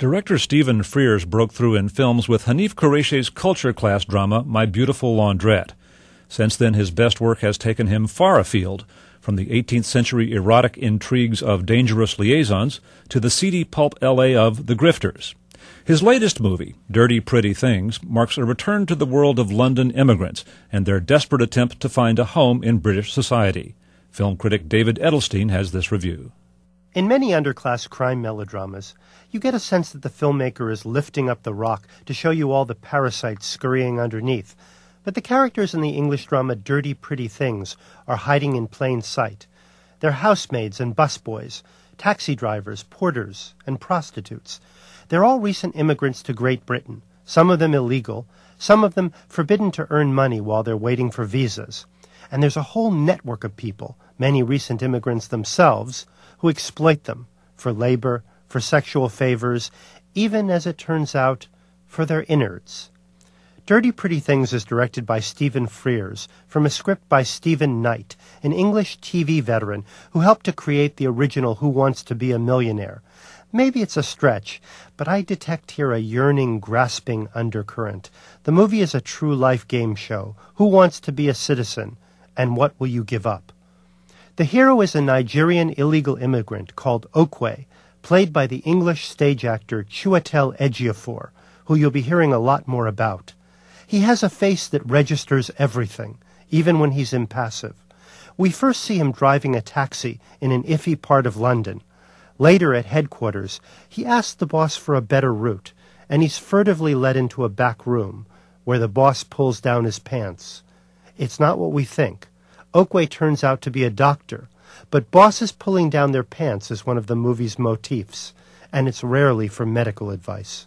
Director Stephen Frears broke through in films with Hanif Kureishi's culture class drama My Beautiful Laundrette. Since then, his best work has taken him far afield, from the 18th century erotic intrigues of Dangerous Liaisons to the seedy pulp L.A. of The Grifters. His latest movie, Dirty Pretty Things, marks a return to the world of London immigrants and their desperate attempt to find a home in British society. Film critic David Edelstein has this review. In many underclass crime melodramas, you get a sense that the filmmaker is lifting up the rock to show you all the parasites scurrying underneath. But the characters in the English drama Dirty Pretty Things are hiding in plain sight. They're housemaids and busboys, taxi drivers, porters, and prostitutes. They're all recent immigrants to Great Britain, some of them illegal, some of them forbidden to earn money while they're waiting for visas. And there's a whole network of people, many recent immigrants themselves, who exploit them for labor, for sexual favors, even, as it turns out, for their innards. Dirty Pretty Things is directed by Stephen Frears from a script by Stephen Knight, an English TV veteran who helped to create the original Who Wants to Be a Millionaire. Maybe it's a stretch, but I detect here a yearning, grasping undercurrent. The movie is a true-life game show. Who wants to be a citizen, and what will you give up? The hero is a Nigerian illegal immigrant called Okwe, played by the English stage actor Chiwetel Ejiofor, who you'll be hearing a lot more about. He has a face that registers everything, even when he's impassive. We first see him driving a taxi in an iffy part of London. Later, at headquarters, he asks the boss for a better route, and he's furtively led into a back room, where the boss pulls down his pants. It's not what we think. Okwe turns out to be a doctor, but bosses pulling down their pants is one of the movie's motifs, and it's rarely for medical advice.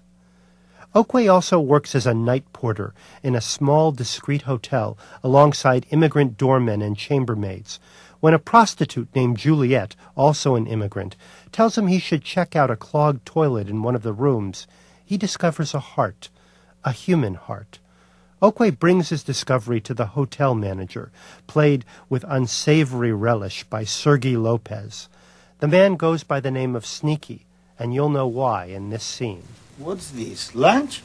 Okwe also works as a night porter in a small, discreet hotel alongside immigrant doormen and chambermaids. When a prostitute named Juliet, also an immigrant, tells him he should check out a clogged toilet in one of the rooms, he discovers a heart, a human heart. Okwe brings his discovery to the hotel manager, played with unsavory relish by Sergei Lopez. The man goes by the name of Sneaky, and you'll know why in this scene. What's this, lunch?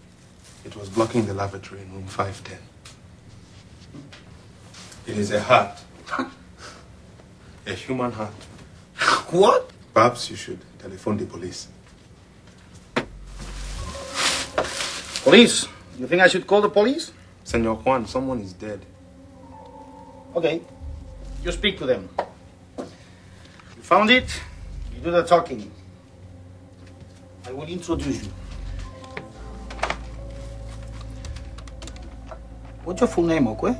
It was blocking the lavatory in room 510. It is a heart. A human heart. What? Perhaps you should telephone the police. Police? You think I should call the police? Senor Juan, someone is dead. Okay. You speak to them. You found it? You do the talking. I will introduce you. What's your full name, Okwe?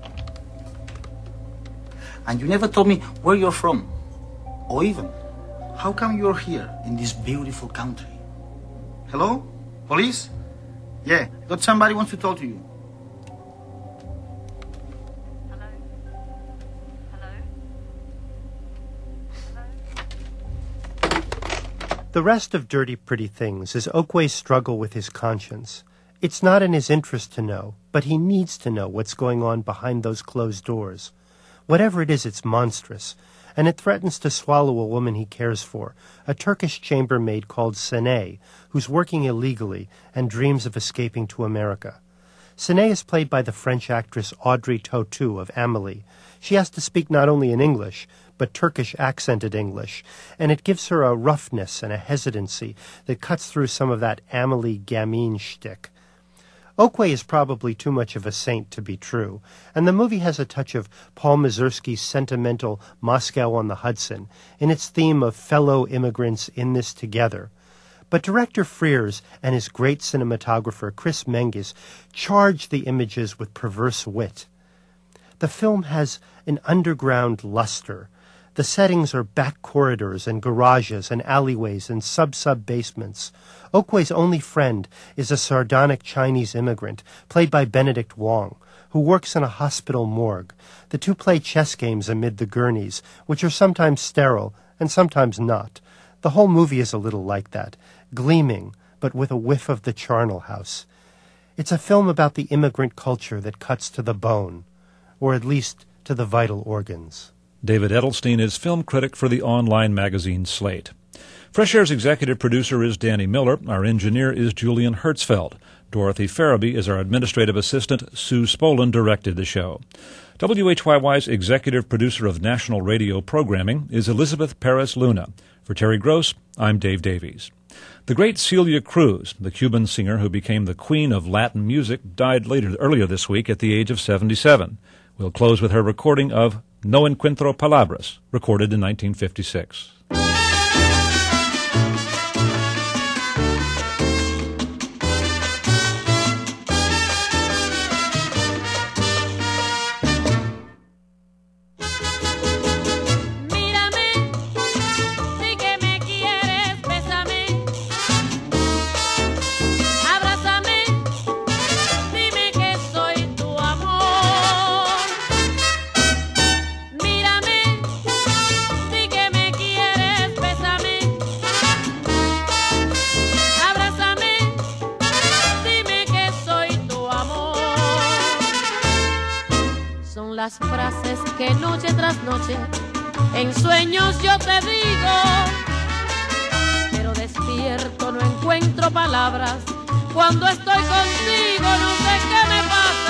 And you never told me where you're from. Or even, how come you're here in this beautiful country? Hello? Police? Yeah, got somebody wants to talk to you. Hello? The rest of Dirty Pretty Things is Okwe's struggle with his conscience. It's not in his interest to know, but he needs to know what's going on behind those closed doors. Whatever it is, it's monstrous, and it threatens to swallow a woman he cares for, a Turkish chambermaid called Sene, who's working illegally and dreams of escaping to America. Sene is played by the French actress Audrey Tautou of Amélie. She has to speak not only in English, but Turkish accented English, and it gives her a roughness and a hesitancy that cuts through some of that Amélie gamine shtick. Okwe is probably too much of a saint to be true, and the movie has a touch of Paul Mazursky's sentimental Moscow on the Hudson in its theme of fellow immigrants in this together. But director Frears and his great cinematographer Chris Menges charge the images with perverse wit. The film has an underground luster. The settings are back corridors and garages and alleyways and sub-basements. Okwe's only friend is a sardonic Chinese immigrant, played by Benedict Wong, who works in a hospital morgue. The two play chess games amid the gurneys, which are sometimes sterile and sometimes not. The whole movie is a little like that, gleaming, but with a whiff of the charnel house. It's a film about the immigrant culture that cuts to the bone, or at least to the vital organs. David Edelstein is film critic for the online magazine Slate. Fresh Air's executive producer is Danny Miller. Our engineer is Julian Hertzfeld. Dorothy Farabee is our administrative assistant. Sue Spolin directed the show. WHYY's executive producer of national radio programming is Elizabeth Perez Luna. For Terry Gross, I'm Dave Davies. The great Celia Cruz, the Cuban singer who became the queen of Latin music, died earlier this week at the age of 77. We'll close with her recording of No Encuentro Palabras, recorded in 1956. Las frases que noche tras noche en sueños yo te digo, pero despierto no encuentro palabras. Cuando estoy contigo no sé qué me pasa.